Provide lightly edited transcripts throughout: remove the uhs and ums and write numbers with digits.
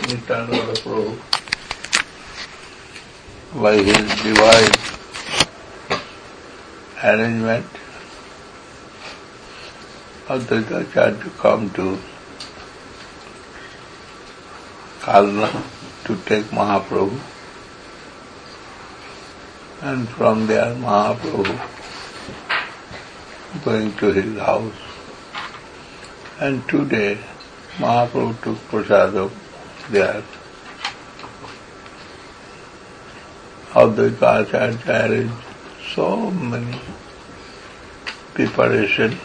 Nityananda Prabhu, by his divine arrangement, Advaita Acharya come to Kalna to take Mahaprabhu, and from there Mahaprabhu going to his house. And today Mahaprabhu took prasadam there. Advaita Acharya arranged so many preparation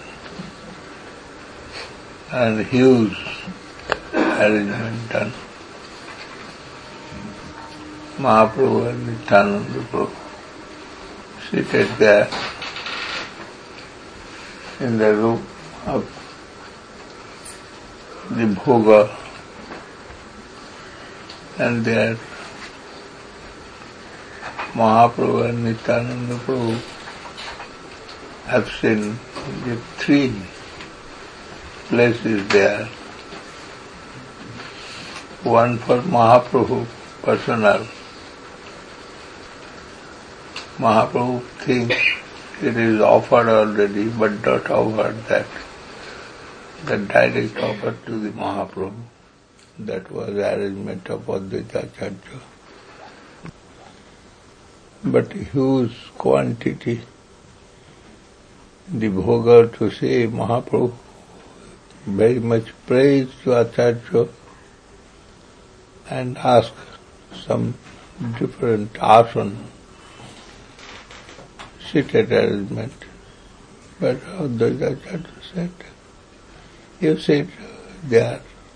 and huge arrangement done. Mahaprabhu and Nityananda Prabhu seated there in the room of the Bhoga, and there Mahaprabhu and Nityananda Prabhu have seen the three places there. One for Mahaprabhu personal. Mahaprabhu thinks it is offered already, but not offered that. The direct offer to the Mahaprabhu. That was arrangement of Advaita Acharya. But huge quantity, the bhoga to say Mahaprabhu very much praise to Acharya and ask some different asan, seated arrangement. But Advaita Acharya said, you sit there,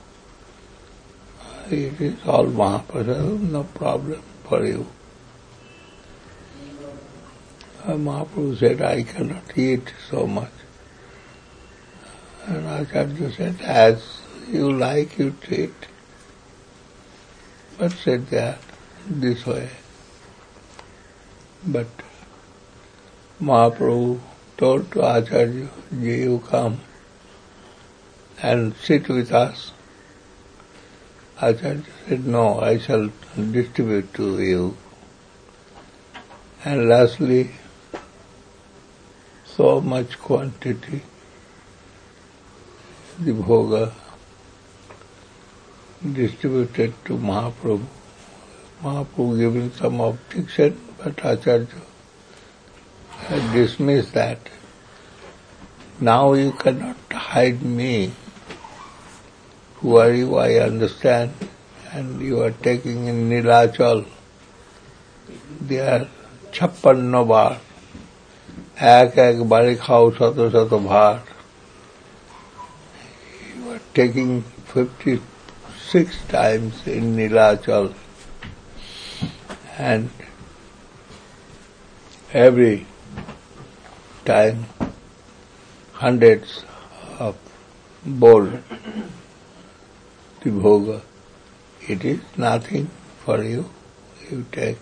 it is all Mahaprasad, no problem for you. Mahaprabhu said, I cannot eat so much. And Acharya said, as you like, you eat. But sit there this way. But Mahaprabhu told to Acharya, you come and sit with us. Acharya said, no, I shall distribute to you. And lastly, so much quantity, the bhoga distributed to Mahaprabhu. Mahaprabhu giving some objection, but Acharya had dismissed that. Now you cannot hide me. Who are you? I understand. And you are taking in Nilachal. They are 56 bar. এক বারে খাও শত শত ভার. You are taking 56 times in Nilachal. And every time hundreds of bowl the bhoga. It is nothing for you, you take.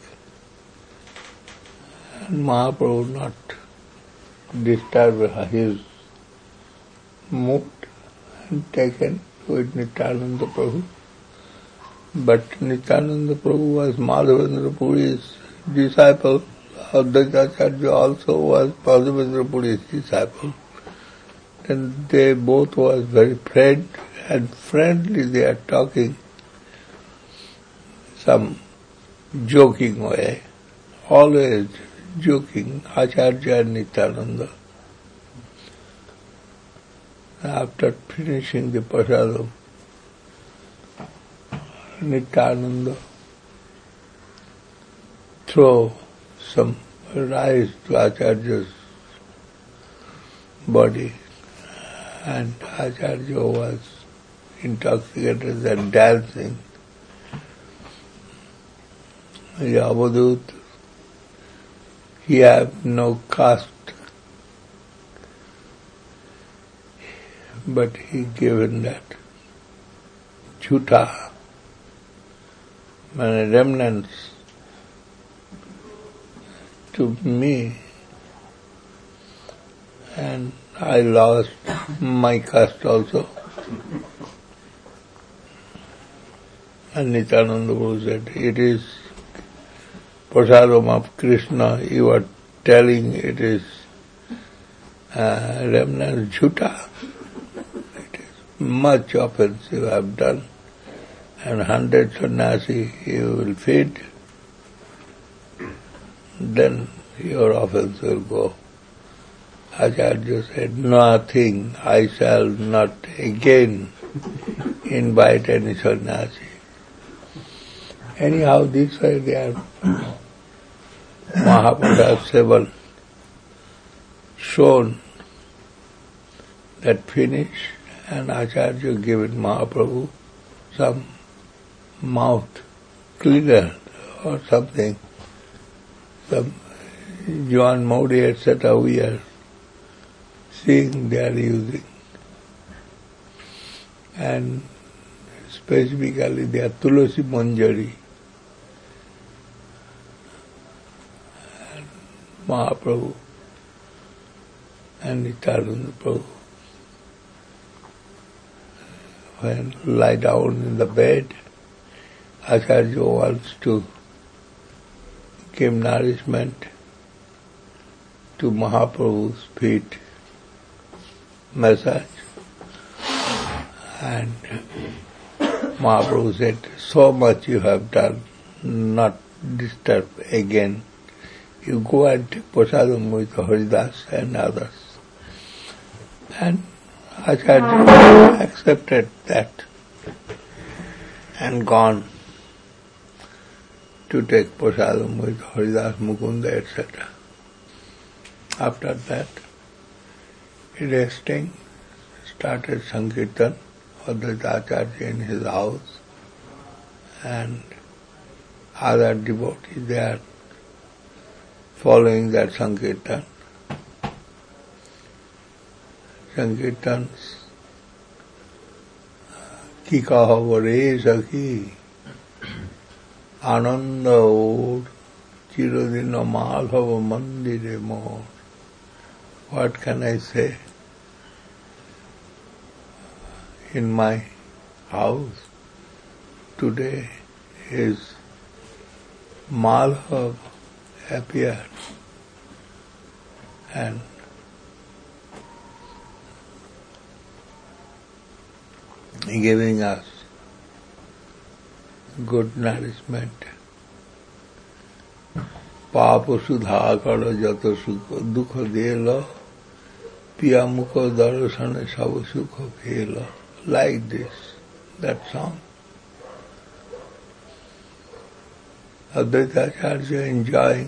And Mahaprabhu not disturb his mood and taken with Nityananda Prabhu. But Nityananda Prabhu was Madhavendra Puri's disciple. Advaita Acharya also was Madhavendra Puri's disciple. And they both was very friendly they are talking some joking way, always joking, Acharya and Nityananda. After finishing the prasadam, Nityananda throw some rice to Acharya's body, and Acharya was intoxicated and dancing. Yavadut, he had no caste, but he given that chuta, many remnants to me, and I lost my caste also. And Nityananda Prabhu said, it is prasadam of Krishna, you are telling it is remnant jhuta. It is much offense you have done, and 100 sannyasi you will feed, then your offense will go. Acharya said, nothing, I shall not again invite any sannyasi. Anyhow, this way they are Mahaprasad 7 shown that finish, and Acharya given Mahaprabhu some mouth cleaner or something. Some John Modi, etc. we are seeing they are using. And specifically they are Tulasi Manjari. And Mahaprabhu and Nityananda Prabhu, when lie down in the bed, Acharya wants to give nourishment to Mahaprabhu's feet, massage. And Mahaprabhu said, so much you have done, not disturb again. You go and take prasadam with Haridas and others. And Acharya accepted that and gone to take prasadam with Haridas, Mukunda, etc. After that, resting, started Sankirtan, Advaita Acharya in his house, and other devotees, they are following that Sankirtan. Sankirtans, ki kahavo re sakhi, ananda or, chirodina malhava mandire more. What can I say? In my house today is Malhav appeared, and giving us good nourishment. Papa sudha karo jato sukha dukha dela, piya mukha darasana sava sukha phela. Like this, that song. Advaita Acharya enjoying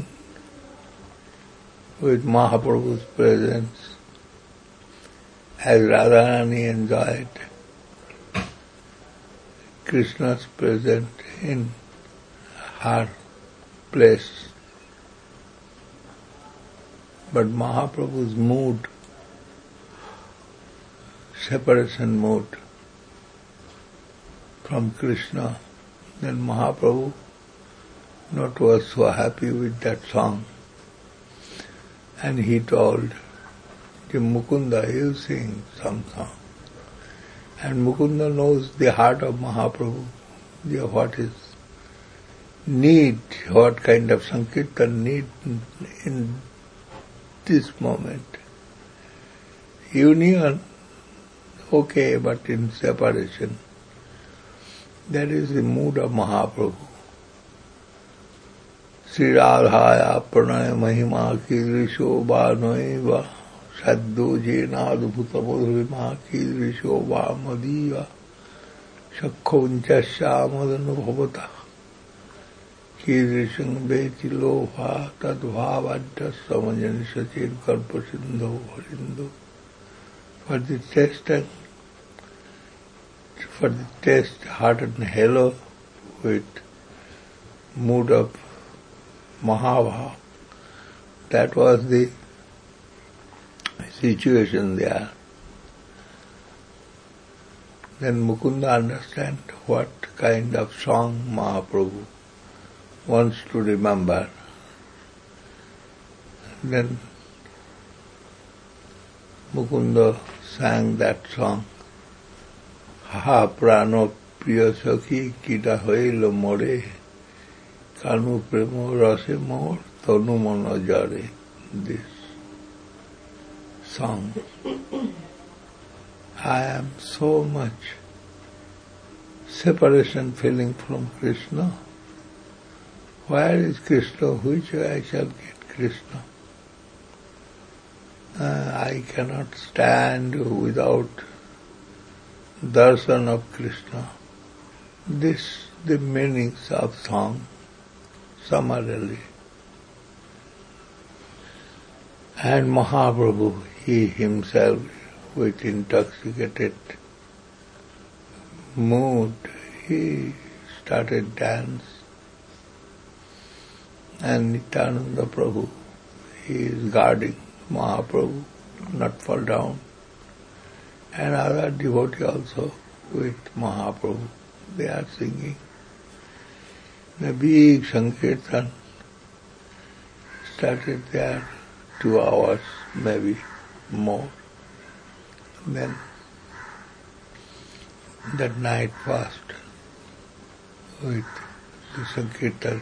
with Mahaprabhu's presence as Radharani enjoyed Krishna's presence in her place. But Mahaprabhu's mood, separation mood from Krishna, then Mahaprabhu not was so happy with that song. And he told, Mukunda, you sing some song. And Mukunda knows the heart of Mahaprabhu, what is need, what kind of Sankirtan need in this moment. Union, okay, but in separation. That is the mood of Mahaprabhu. Sri Radhaya pranaya mahima kidrisho va noiva saddo jenadbhuta madhurima kidrisho va madiva shakhonchasya madanubhavata kidrishang veti loha tadbhavadya samajan sachin karpa sindho harindo. For the taste, heart and halo with mood of Mahabhava. That was the situation there. Then Mukunda understand what kind of song Mahaprabhu wants to remember. Then Mukunda sang that song, Ha prano প্রিয় সখী কিটা হইল মোরে কানু প্রেম রসে মোর তনু মন জরে. This song. I am so much separation feeling from Krishna. Where is Krishna? Which way I shall get Krishna? I cannot stand without darshan of Krishna. This the meanings of song summarily. And Mahaprabhu, he himself, with intoxicated mood, he started dance. And Nityananda Prabhu, he is guarding Mahaprabhu, not fall down. And other devotees also with Mahaprabhu, they are singing. The big Sankirtan started there 2 hours, maybe more. Then that night passed with the Sankirtan.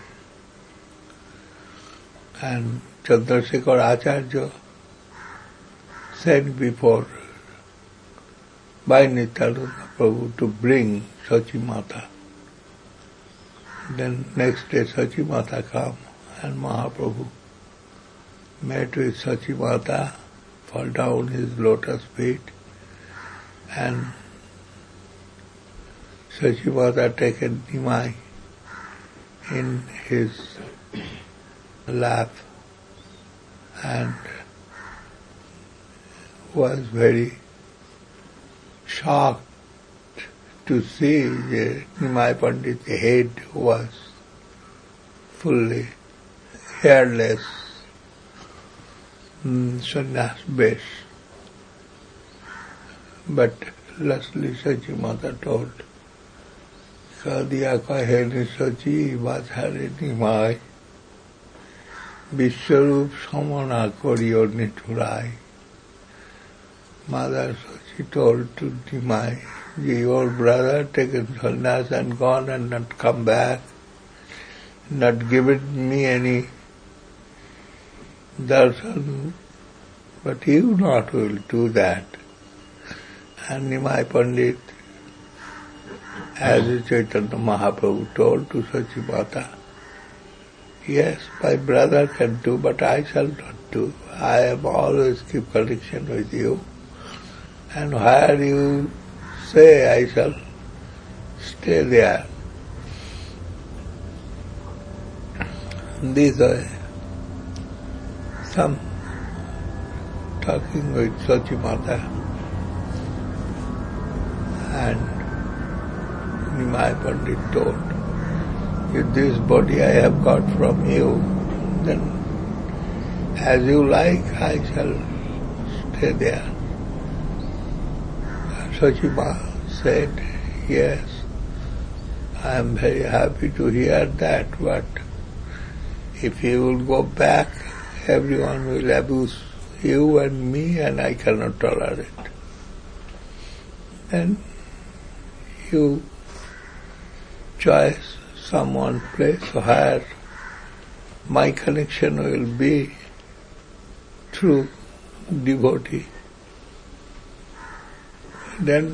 And Chandrasekhar Acharya sent before by Nityananda Prabhu to bring Sachi Mata. Then next day Sachi Mata came and Mahaprabhu met with Sachi Mata, fall down his lotus feet, and Sachi Mata taken Nimai in his lap and was very shocked to see that Nimai Pandit's head was fully hairless, sannyas besh. But lastly Sachi Mata told, Kadiya kaheni Sachi Vathare Nimai Vishwarup Samana Koriyo Niturai. Mother Sachi told to Nimai, your brother taken sannyas and gone and not come back, not given me any darshan, but you not will do that. And Nimai Pandit, as Chaitanya Mahaprabhu told to Sachi Mata, yes, my brother can do, but I shall not do. I am always keep connection with you. And where you say, I shall stay there. These are some talking with Sachi Mata. And Nimai Pandit told, if this body I have got from you, then as you like, I shall stay there. Sachi Mata said, yes, I am very happy to hear that, but if you will go back, everyone will abuse you and me, and I cannot tolerate. Then you choose someone place where my connection will be through devotee. Then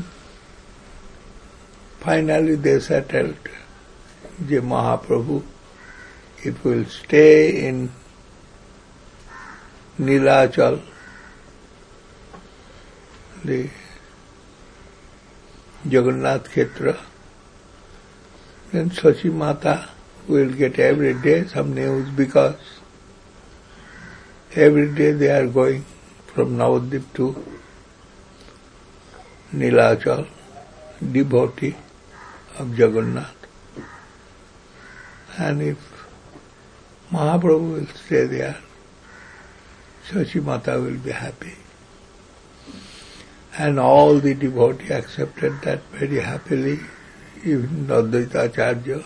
finally they settled, Je Mahaprabhu, if we will stay in Nilachal, the Jagannath Kshetra, then Sachi Mata will get every day some news, because every day they are going from Navadvip to Nilachal, devotee of Jagannath. And if Mahaprabhu will stay there, Sachi Mata will be happy. And all the devotees accepted that very happily, even Advaita Acharya.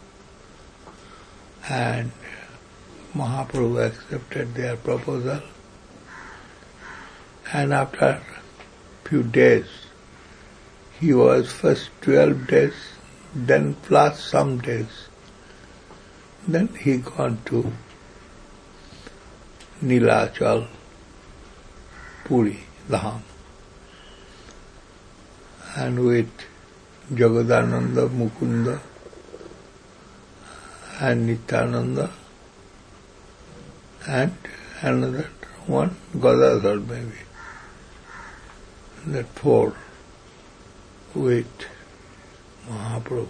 And Mahaprabhu accepted their proposal. And after few days, he was first 12 days Then plus some days, then he gone to Nilachal, Puri, Dham, and with Jagadananda, Mukunda, and Nityananda, and another one, Gadadhar maybe. That four with Mahaprabhu.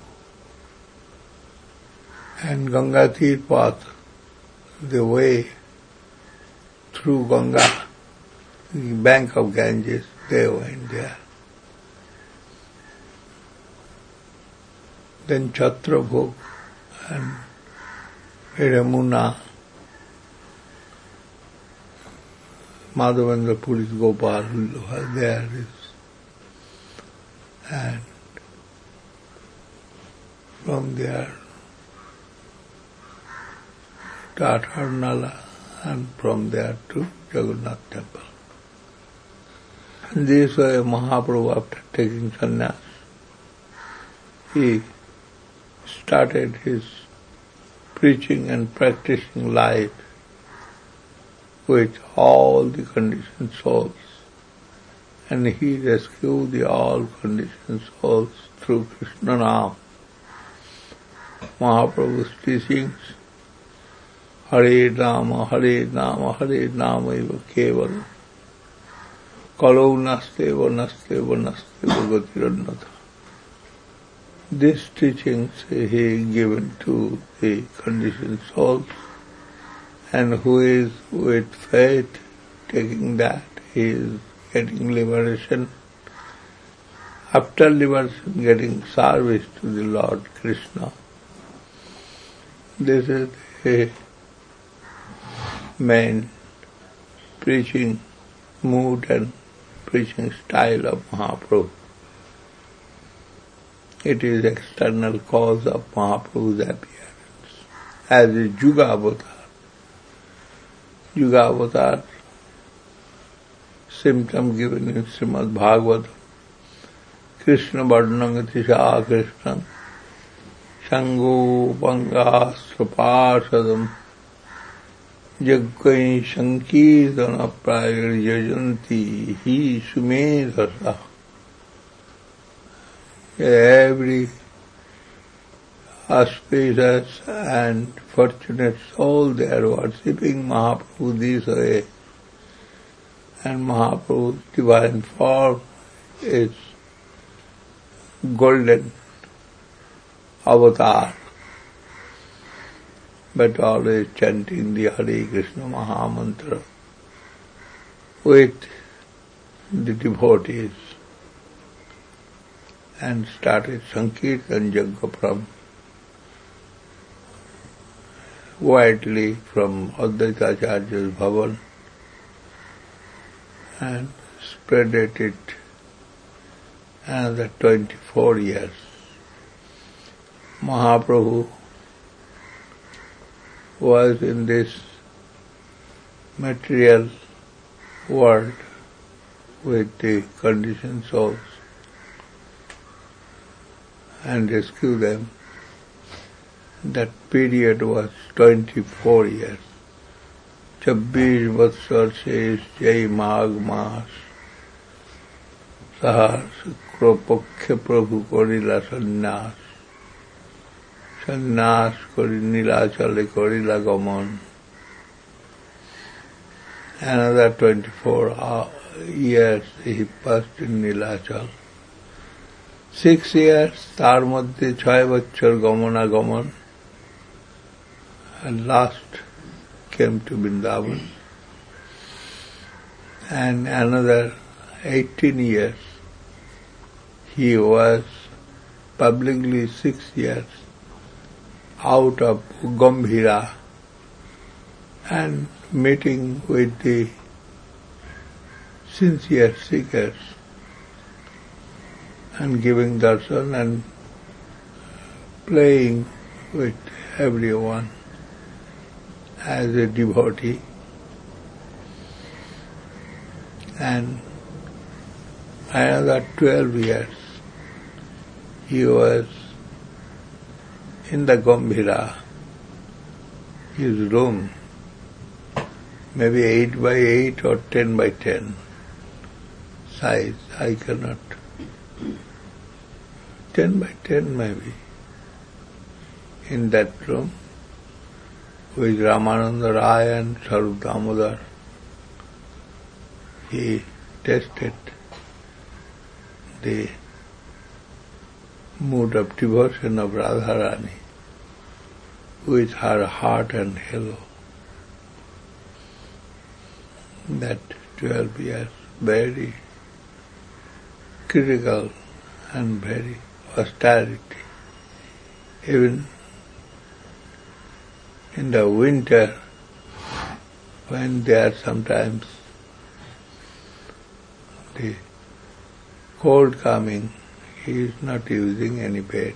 And Gangatir path, the way through Ganga, the bank of Ganges, they went there. Then Chhatrabhog and Ramuna, Madhavendra Puri Gopal, there is, and from there Tatar Nala, and from there to Jagannath temple. And this way Mahaprabhu, after taking sannyas, he started his preaching and practicing life with all the conditioned souls. And he rescued the all conditioned souls through Krishna Nam. Mahaprabhu's teachings, Hare Rama, Hare Rama, Hare Rama eva kevalam, kalau nasteva, nasteva, nasteva gatirannatha. These teachings he given to the conditioned souls, and who is with faith taking that, he is getting liberation. After liberation, getting service to the Lord Krishna. This is the main preaching mood and preaching style of Mahaprabhu. It is external cause of Mahaprabhu's appearance as a Juga avatar. Juga avatar, symptom given in Srimad Bhagavatam. Krishna Vardhanangati Sa Krishna Shango Pangastra Parsadam Jaggai Sankirtana Prayar Jajanti Hi Sumedhasa. Every auspicious and fortunate soul, they are worshipping Mahaprabhu this way. And Mahaprabhu's divine form is golden avatar, but always chanting the Hare Krishna Mahamantra with the devotees, and started Sankirtan Yajna from widely from Advaita Acharya's Bhavan, and spreaded it another 24 years. Mahaprabhu was in this material world with the conditioned souls and rescue them. That period was 24 years. 26 वत्सर शेष जय माघ मास सहर्ष कृपक्ष प्रभु करिला सन्यास सन्यास करि नीलाचले करिला गमन. Another 24 years he passed in Nilachal. 6 years तार मध्य 6 बच्चर गमनागमन, and last came to Vrindavan. And another 18 years he was publicly 6 years out of Gambhira and meeting with the sincere seekers and giving darshan and playing with everyone as a devotee. And another 12 years he was in the Gambhira, his room, maybe 8 by 8 or 10 by 10 size, I cannot. 10 by 10 maybe. In that room, with Ramananda Rai and Sarup Damodar, he tested the mood of devotion of Radharani with her heart and halo. That 12 years, very critical and very austerity. Even in the winter, when there are sometimes the cold coming, he is not using any bed.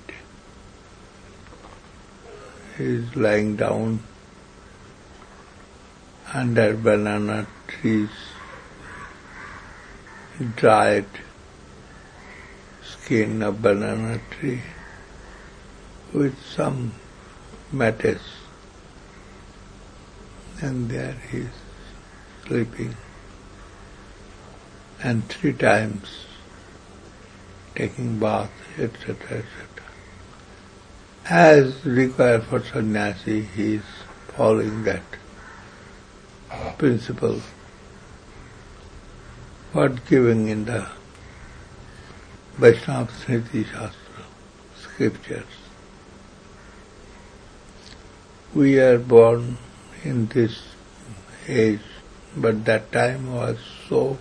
He is lying down under banana trees, dried skin of banana tree with some mattress, and there he is sleeping, and 3 times taking bath, etc., etc. As required for sannyasi, he is following that principle, what given in the Vaishnava Smriti Shastra, scriptures. We are born in this age, but that time was so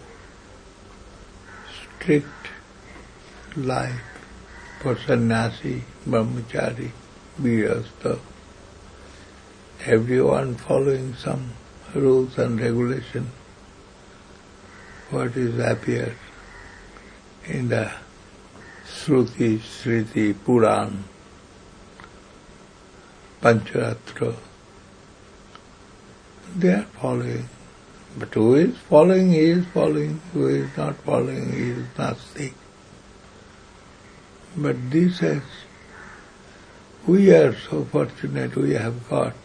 strict life for sannyasi, brahmachari, grihastha, everyone following some rules and regulation, what is appeared in the Shruti, Smriti, Puran, Pancharatra. They are following. But who is following, he is following. Who is not following, he is not sick. But this is, we are so fortunate, we have got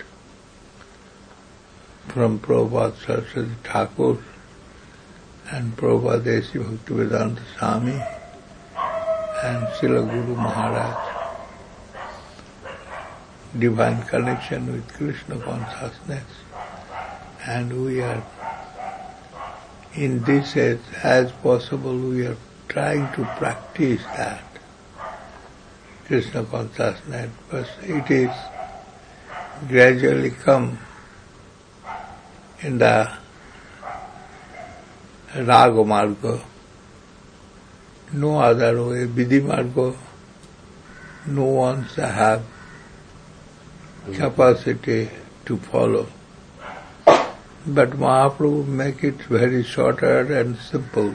from Prabhupada Saraswati Thakur and Prabhupada Desi Bhaktivedanta Swami and Srila Guru Maharaj, divine connection with Krishna consciousness. And we are, in this age, as possible, we are trying to practice that Krishna consciousness, but it is gradually come in the Raga Marga, no other way, Vidhi Marga, no one have capacity to follow. But Mahaprabhu make it very shorter and simple.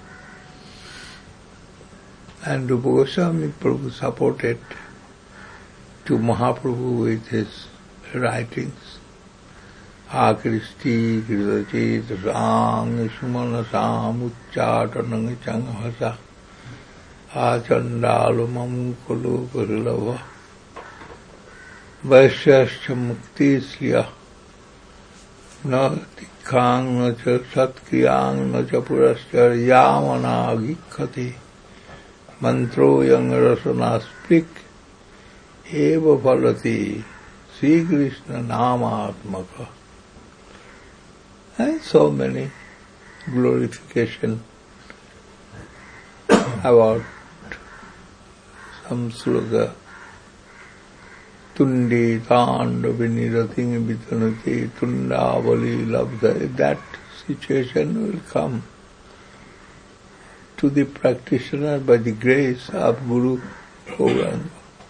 And Rupa Goswami Prabhu supported to Mahaprabhu with his writings. Akristi, Kridachit, Sang, Sumanasam, Ucchatanang, Changhasa, Achandalo, Mamukulu, Kurilava, Vaishyascha Mukti Sriya, Na Tikhang, Na Cha Satkriyang, Na Cha Purascha, Yamana Gikhati, Mantro Yang Rasana Spik, Eva Phalati, Sri Krishna Nama Atmaka. And so many glorification about some sloga. Tundi Tandavi Nirating Vitanati Tundavali Labdha. That situation will come to the practitioner by the grace of Guru Gauranga.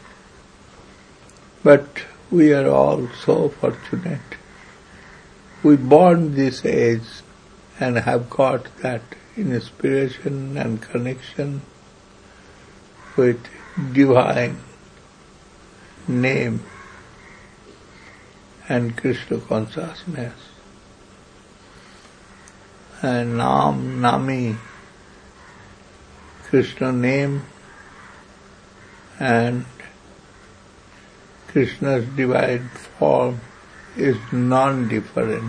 But we are all so fortunate. We born this age and have got that inspiration and connection with divine name and Krishna consciousness. And Nam, Nami, Krishna name and Krishna's divine form is non-different.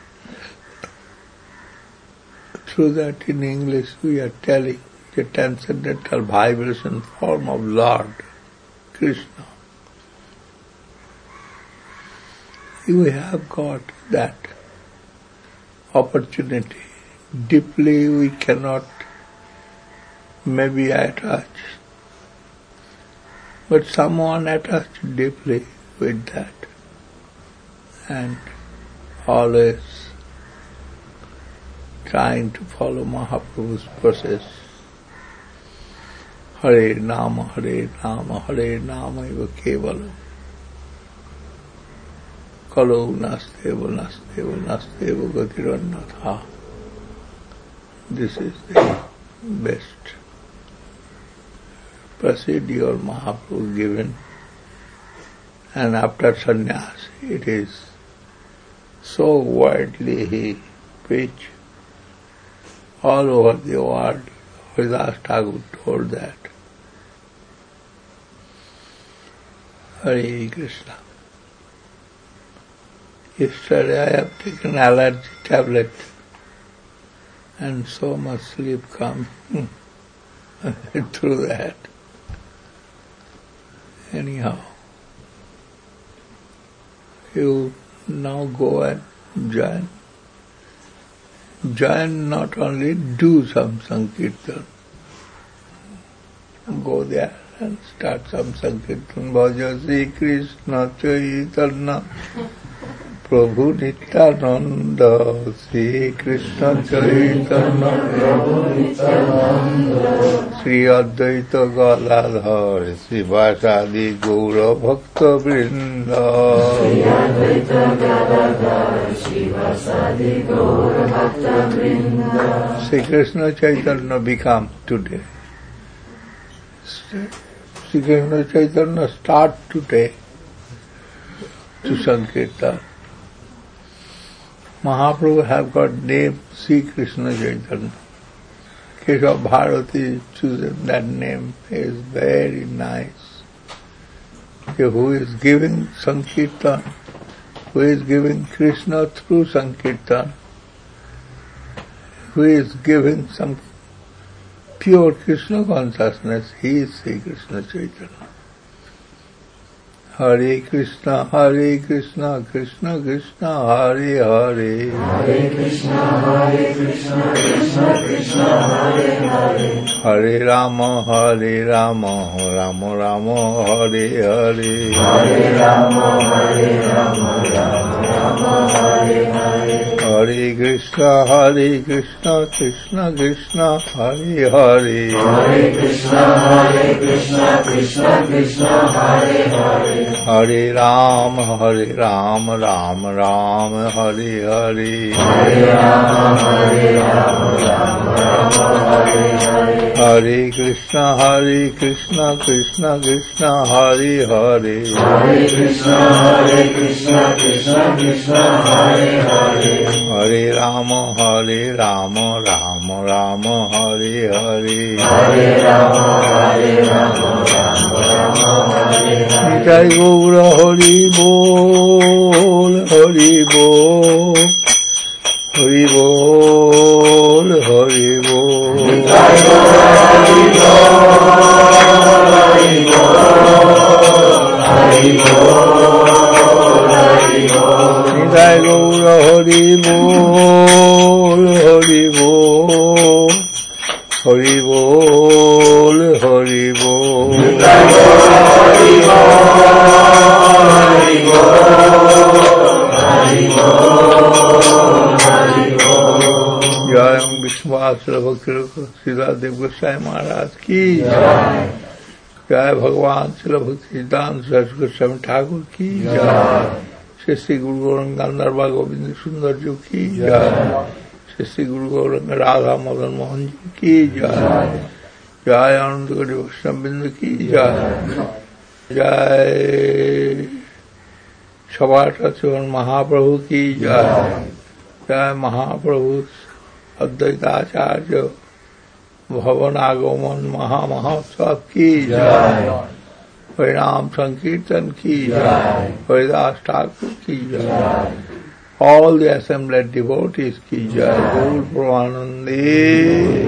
Through that in English we are telling the transcendental vibration form of Lord Krishna. We have got that opportunity. Deeply we cannot maybe attach, but someone attached deeply with that and always trying to follow Mahaprabhu's process. Hare Nama, Hare Nama, Hare Nama eva kevalam. Kalo nasteva, nasteva, nasteva gatirannatha. This is the best procedure Mahaprabhu given. And after sannyas, it is so widely he preached all over the world. Haridas Thakur told that. Hare Krishna. Yesterday I have taken allergy tablet and so much sleep comes through that. Anyhow, you now go and join. Join, not only do some Sankirtan. Go there and start some Sankirtan. Bhaja Sri Krishna Chaitanya Prabhu Nityananda, Sri Krishna Chaitanya Prabhu Nityananda, Sri Advaita Galadhar, Sri Vasadi Gaura Bhakta Vrinda, Sri Advaita Galadhar, Sri Vasadi Gaura Bhakta Vrinda. Sri Krishna Chaitanya become today. Sri Krishna Chaitanya start today to Sankirtan. Mahaprabhu have got name Sri Krishna Chaitanya. Keshav Bharati chosen that name is very nice. Who is giving Sankirtan, who is giving Krishna through Sankirtan, who is giving some pure Krishna consciousness, he is Sri Krishna Chaitanya. Hare Krishna, Krishna Krishna, Hare Hare. Hare Krishna, Krishna Krishna, Hare Hare. Hare Rama, Rama Rama, Hare Hare. Hare Rama, Rama Rama, Hare Hare. Hare Krishna, Krishna Krishna, Hare Hare. Hare Krishna, Krishna Krishna, Hare Hare. Hare Rama, Rama Rama, Hare Hare. Hare Rama, Rama Rama, Hare Hare. Hare Krishna, Krishna Krishna, Hare Hare. Hare Krishna, Krishna Krishna, Hare Hare. Hare Rama, Rama Rama, Hare Hare. Hare Rama, Rama Hare Hare. Jai Gaura Hari Bol, Hari Bol, Hari Bol, Hari Bol. Jai Gaura Hari Bol, Hari Bol, Hari Bol. Jai Gaura Hari Bol, Hari Bol, Hari Bol, Hari Bol. Jai Gaura Hari जय विश्वास भक्त सीधा देव गोसाई महाराज की जय। जय भगवान श्री भक्ति सिद्धांत सरस्वती गोस्वामी ठाकुर की जय। श्री गुरु गौरंग गंधर्व गोविंद सुंदर जी की जय। श्री गुरु गौरंग राधा मदन मोहन जी की जय। जय आनंद गौरी वैष्णव बिंद की जय। जय सभाटा महाप्रभु की जय। जय महाप्रभु अद्वैताचार्य भवन आगमन महामहोत्सव की जय। Harinam Sankirtan ki jai, Haridas Thakur ki jai, all the assembled devotees ki jai, Gaur Pramanande.